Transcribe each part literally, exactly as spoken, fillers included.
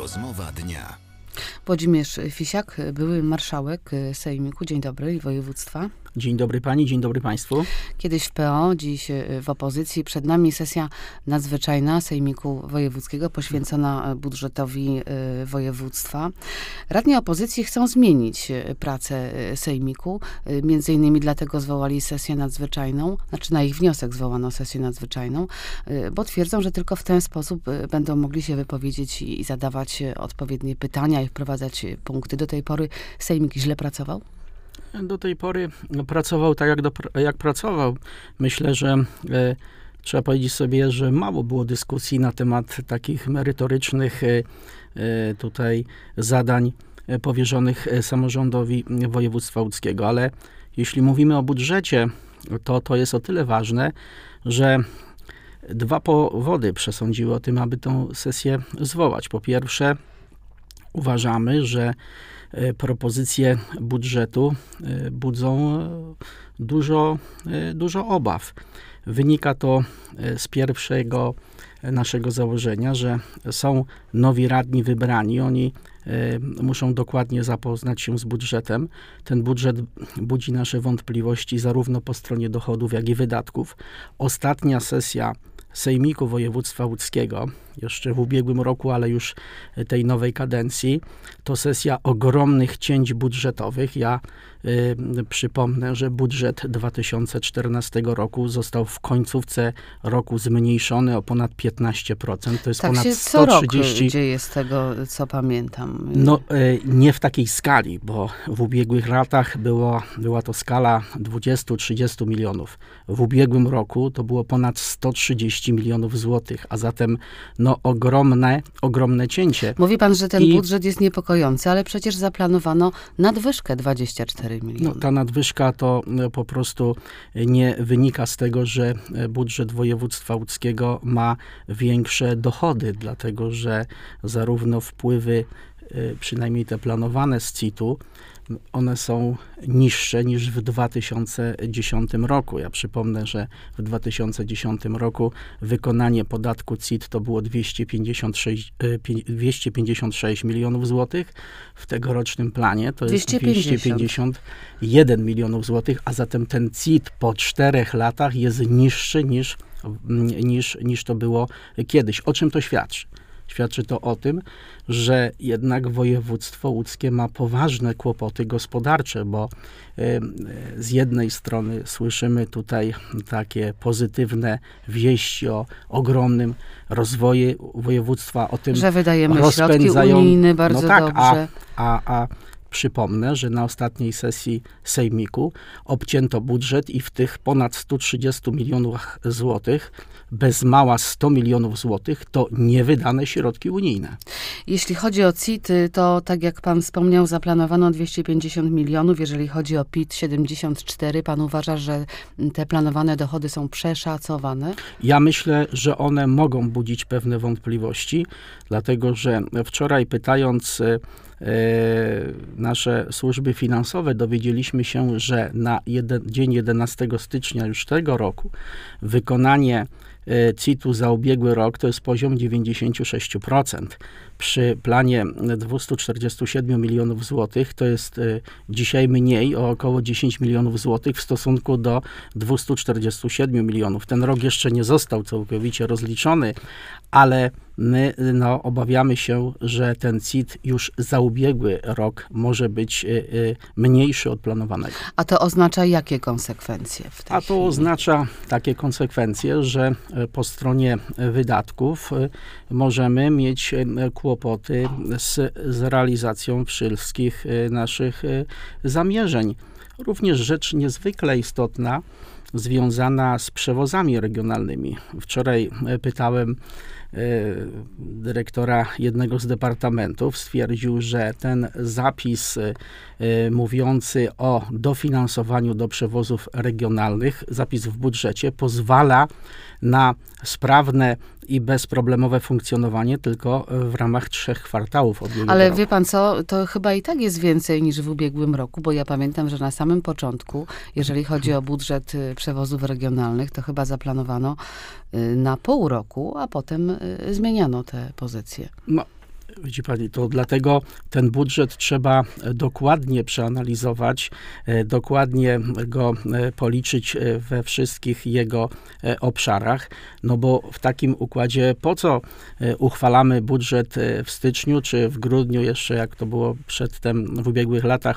Rozmowa dnia. Włodzimierz Fisiak, były marszałek Sejmiku. Dzień dobry, i województwa. Dzień dobry pani, dzień dobry państwu. Kiedyś w P O, dziś w opozycji. Przed nami sesja nadzwyczajna Sejmiku Wojewódzkiego poświęcona budżetowi województwa. Radni opozycji chcą zmienić pracę Sejmiku. Między innymi dlatego zwołali sesję nadzwyczajną, znaczy na ich wniosek zwołano sesję nadzwyczajną, bo twierdzą, że tylko w ten sposób będą mogli się wypowiedzieć i zadawać odpowiednie pytania i wprowadzać punkty. Do tej pory Sejmik źle pracował? Do tej pory pracował tak, jak, do, jak pracował. Myślę, że e, trzeba powiedzieć sobie, że mało było dyskusji na temat takich merytorycznych e, tutaj zadań powierzonych samorządowi województwa łódzkiego. Ale jeśli mówimy o budżecie, to to jest o tyle ważne, że dwa powody przesądziły o tym, aby tę sesję zwołać. Po pierwsze, uważamy, że propozycje budżetu budzą dużo, dużo obaw. Wynika to z pierwszego naszego założenia, że są nowi radni wybrani. Oni muszą dokładnie zapoznać się z budżetem. Ten budżet budzi nasze wątpliwości zarówno po stronie dochodów, jak i wydatków. Ostatnia sesja Sejmiku Województwa Łódzkiego, jeszcze w ubiegłym roku, ale już tej nowej kadencji, to sesja ogromnych cięć budżetowych. Ja y, przypomnę, że budżet dwa tysiące czternastego roku został w końcówce roku zmniejszony o ponad piętnaście procent. To jest tak ponad się sto trzydzieści... co rok dzieje z tego, co pamiętam. No y, nie w takiej skali, bo w ubiegłych latach było, była to skala dwadzieścia do trzydziestu milionów. W ubiegłym roku to było ponad sto trzydzieści milionów złotych, a zatem no ogromne, ogromne cięcie. Mówi pan, że ten I, budżet jest niepokojący, ale przecież zaplanowano nadwyżkę dwadzieścia cztery miliony. No, ta nadwyżka to po prostu nie wynika z tego, że budżet województwa łódzkiego ma większe dochody, dlatego że zarówno wpływy, przynajmniej te planowane z C I T-u, one są niższe niż w dwa tysiące dziesiątym roku. Ja przypomnę, że w dwa tysiące dziesiątym roku wykonanie podatku C I T to było dwieście pięćdziesiąt sześć, dwieście pięćdziesiąt sześć milionów złotych. W tegorocznym planie to jest dwieście pięćdziesiąt jeden milionów złotych, a zatem ten C I T po czterech latach jest niższy niż, niż, niż to było kiedyś. O czym to świadczy? Świadczy to o tym, że jednak województwo łódzkie ma poważne kłopoty gospodarcze, bo y, z jednej strony słyszymy tutaj takie pozytywne wieści o ogromnym rozwoju województwa, o tym, że wydajemy rozpędzają, środki unijne bardzo no tak, dobrze. A, a, a przypomnę, że na ostatniej sesji Sejmiku obcięto budżet i w tych ponad stu trzydziestu milionach złotych bez mała sto milionów złotych to niewydane środki unijne. Jeśli chodzi o C I T, to tak jak pan wspomniał, zaplanowano dwieście pięćdziesiąt milionów. Jeżeli chodzi o P I T siedemdziesiąt cztery, pan uważa, że te planowane dochody są przeszacowane? Ja myślę, że one mogą budzić pewne wątpliwości, dlatego że wczoraj pytając nasze służby finansowe dowiedzieliśmy się, że na jeden, dzień jedenastego stycznia już tego roku wykonanie C I T-u za ubiegły rok to jest poziom dziewięćdziesiąt sześć procent. Przy planie dwieście czterdzieści siedem milionów złotych to jest dzisiaj mniej o około dziesięć milionów złotych w stosunku do dwieście czterdzieści siedem milionów. Ten rok jeszcze nie został całkowicie rozliczony, ale my no, obawiamy się, że ten C I T już za ubiegły rok może być y, y, mniejszy od planowanego. A to oznacza jakie konsekwencje w tej A to chwili? oznacza takie konsekwencje, że po stronie wydatków y, możemy mieć y, kłopoty z, z realizacją wszystkich y, naszych y, zamierzeń. Również rzecz niezwykle istotna, związana z przewozami regionalnymi. Wczoraj pytałem dyrektora jednego z departamentów, stwierdził, że ten zapis mówiący o dofinansowaniu do przewozów regionalnych, zapis w budżecie pozwala na sprawne i bezproblemowe funkcjonowanie tylko w ramach trzech kwartałów ubiegłego Ale roku. wie pan co, to chyba i tak jest więcej niż w ubiegłym roku, bo ja pamiętam, że na samym początku, jeżeli chodzi o budżet przewozów regionalnych, to chyba zaplanowano na pół roku, a potem zmieniano te pozycje. No, Widzi pani, to dlatego ten budżet trzeba dokładnie przeanalizować, dokładnie go policzyć we wszystkich jego obszarach, no bo w takim układzie po co uchwalamy budżet w styczniu czy w grudniu jeszcze, jak to było przedtem w ubiegłych latach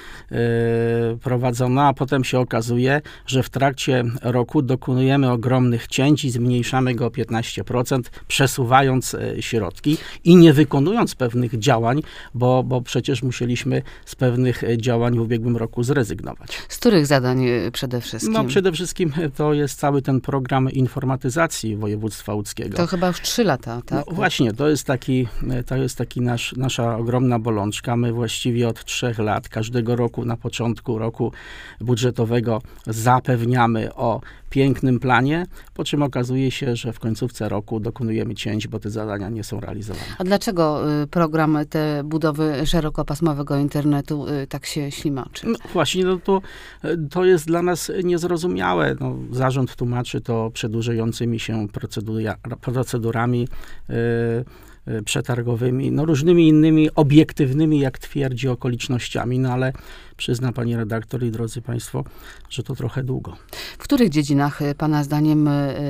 prowadzono, a potem się okazuje, że w trakcie roku dokonujemy ogromnych cięć i zmniejszamy go o piętnaście procent, przesuwając środki i nie wykonując pewnych działań, bo, bo przecież musieliśmy z pewnych działań w ubiegłym roku zrezygnować. Z których zadań przede wszystkim? No przede wszystkim to jest cały ten program informatyzacji województwa łódzkiego. To chyba już trzy lata, tak? No właśnie, to jest taki, to jest taki nasz, nasza ogromna bolączka. My właściwie od trzech lat, każdego roku na początku roku budżetowego zapewniamy o pięknym planie, po czym okazuje się, że w końcówce roku dokonujemy cięć, bo te zadania nie są realizowane. A dlaczego program te budowy szerokopasmowego internetu tak się ślimaczy? No właśnie, no to, to jest dla nas niezrozumiałe. No, zarząd tłumaczy to przedłużającymi się procedura, procedurami yy, przetargowymi, no różnymi innymi obiektywnymi, jak twierdzi, okolicznościami, no ale przyzna pani redaktor i drodzy państwo, że to trochę długo. W których dziedzinach pana zdaniem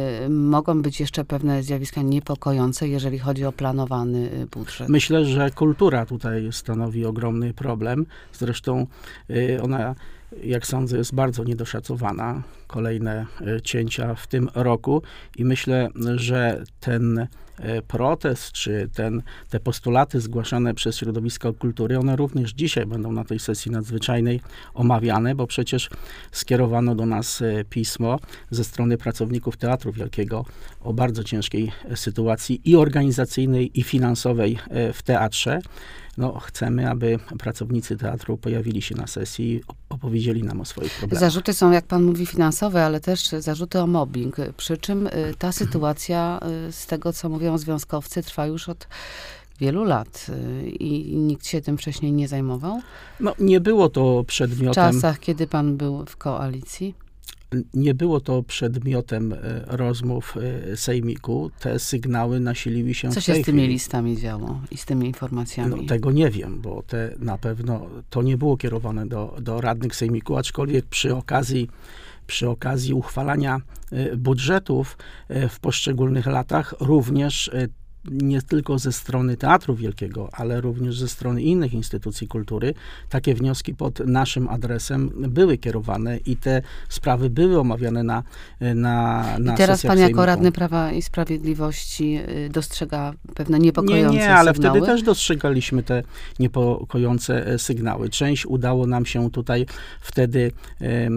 mogą być jeszcze pewne zjawiska niepokojące, jeżeli chodzi o planowany budżet? Myślę, że kultura tutaj stanowi ogromny problem. Zresztą ona, jak sądzę, jest bardzo niedoszacowana. Kolejne cięcia w tym roku i myślę, że ten protest, czy ten, te postulaty zgłaszane przez środowisko kultury, one również dzisiaj będą na tej sesji nadzwyczajnej omawiane, bo przecież skierowano do nas pismo ze strony pracowników Teatru Wielkiego o bardzo ciężkiej sytuacji i organizacyjnej, i finansowej w teatrze. No, chcemy, aby pracownicy teatru pojawili się na sesji i opowiedzieli nam o swoich problemach. Zarzuty są, jak pan mówi, finansowe, ale też zarzuty o mobbing. Przy czym ta sytuacja, z tego co mówią związkowcy, trwa już od wielu lat i nikt się tym wcześniej nie zajmował? No, nie było to przedmiotem... W czasach, kiedy pan był w koalicji? Nie było to przedmiotem rozmów sejmiku. Te sygnały nasiliły się Co w się tej z tymi chwili. listami działo i z tymi informacjami? No, tego nie wiem, bo te na pewno to nie było kierowane do, do radnych sejmiku, aczkolwiek przy okazji, przy okazji uchwalania budżetów w poszczególnych latach również nie tylko ze strony Teatru Wielkiego, ale również ze strony innych instytucji kultury, takie wnioski pod naszym adresem były kierowane i te sprawy były omawiane na na, na I teraz pan sejmiku. jako radny Prawa i Sprawiedliwości dostrzega pewne niepokojące Nie, nie, ale sygnały? wtedy też dostrzegaliśmy te niepokojące sygnały. Część udało nam się tutaj wtedy e,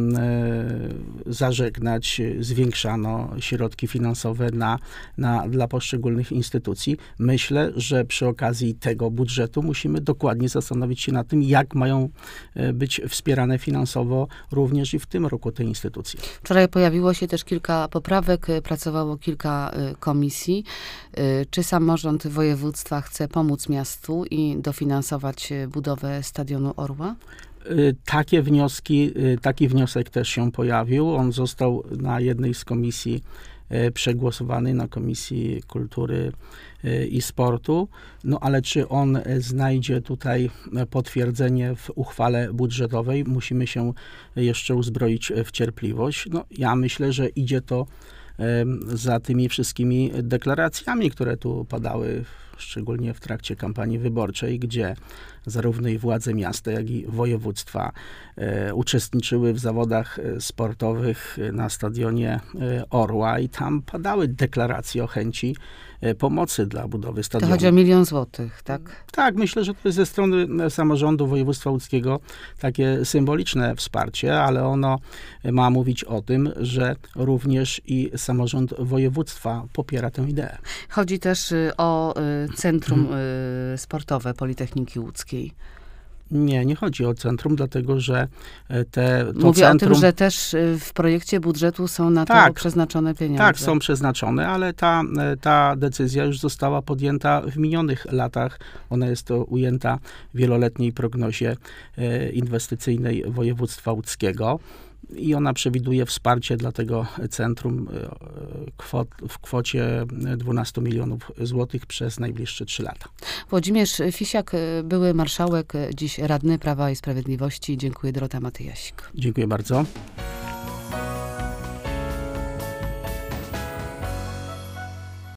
zażegnać. Zwiększano środki finansowe na, na, dla poszczególnych instytucji. Myślę, że przy okazji tego budżetu musimy dokładnie zastanowić się nad tym, jak mają być wspierane finansowo również i w tym roku te instytucje. Wczoraj pojawiło się też kilka poprawek, pracowało kilka komisji. Czy samorząd województwa chce pomóc miastu i dofinansować budowę stadionu Orła? Takie wnioski, taki wniosek też się pojawił. On został na jednej z komisji przegłosowany, na Komisji Kultury i Sportu, no ale czy on znajdzie tutaj potwierdzenie w uchwale budżetowej, musimy się jeszcze uzbroić w cierpliwość. No, ja myślę, że idzie to za tymi wszystkimi deklaracjami, które tu padały, szczególnie w trakcie kampanii wyborczej, gdzie zarówno i władze miasta, jak i województwa e, uczestniczyły w zawodach sportowych na stadionie Orła i tam padały deklaracje o chęci e, pomocy dla budowy stadionu. To chodzi o milion złotych, tak? Tak, myślę, że to jest ze strony samorządu województwa łódzkiego takie symboliczne wsparcie, ale ono ma mówić o tym, że również i samorząd województwa popiera tę ideę. Chodzi też o Centrum Sportowe Politechniki Łódzkiej. Nie, nie chodzi o centrum, dlatego że te, to Mówię centrum... o tym, że też w projekcie budżetu są na to tak, przeznaczone pieniądze. Tak, są przeznaczone, ale ta, ta decyzja już została podjęta w minionych latach. Ona jest to ujęta w wieloletniej prognozie inwestycyjnej województwa łódzkiego. i ona przewiduje wsparcie dla tego centrum kwot, w kwocie dwunastu milionów złotych przez najbliższe trzy lata. Włodzimierz Fisiak, były marszałek, dziś radny Prawa i Sprawiedliwości. Dziękuję. Dorota Matyjasik. Dziękuję bardzo.